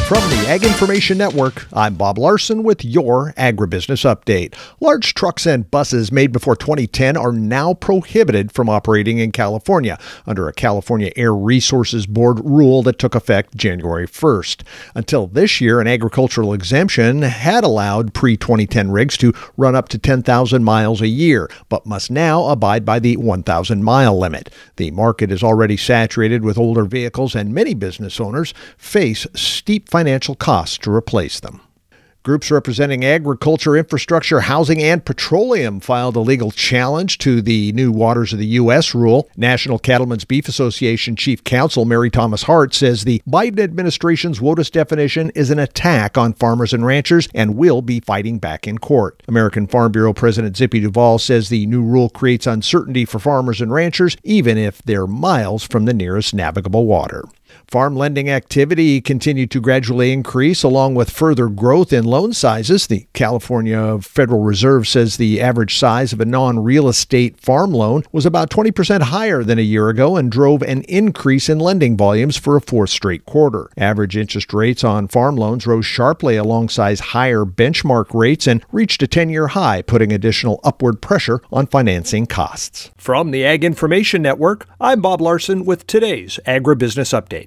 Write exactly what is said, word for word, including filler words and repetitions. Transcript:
From the Ag Information Network, I'm Bob Larson with your Agribusiness Update. Large trucks and buses made before twenty ten are now prohibited from operating in California under a California Air Resources Board rule that took effect January first. Until this year, an agricultural exemption had allowed pre twenty ten rigs to run up to ten thousand miles a year, but must now abide by the one thousand mile limit. The market is already saturated with older vehicles, and many business owners face steep financial costs to replace them. Groups representing agriculture, infrastructure, housing, and petroleum filed a legal challenge to the new Waters of the U S rule. National Cattlemen's Beef Association Chief Counsel Mary Thomas Hart says the Biden administration's WOTUS definition is an attack on farmers and ranchers and will be fighting back in court. American Farm Bureau President Zippy Duvall says the new rule creates uncertainty for farmers and ranchers, even if they're miles from the nearest navigable water. Farm lending activity continued to gradually increase along with further growth in loan sizes. The California Federal Reserve says the average size of a non-real estate farm loan was about twenty percent higher than a year ago and drove an increase in lending volumes for a fourth straight quarter. Average interest rates on farm loans rose sharply alongside higher benchmark rates and reached a ten-year high, putting additional upward pressure on financing costs. From the Ag Information Network, I'm Bob Larson with today's Agribusiness Update.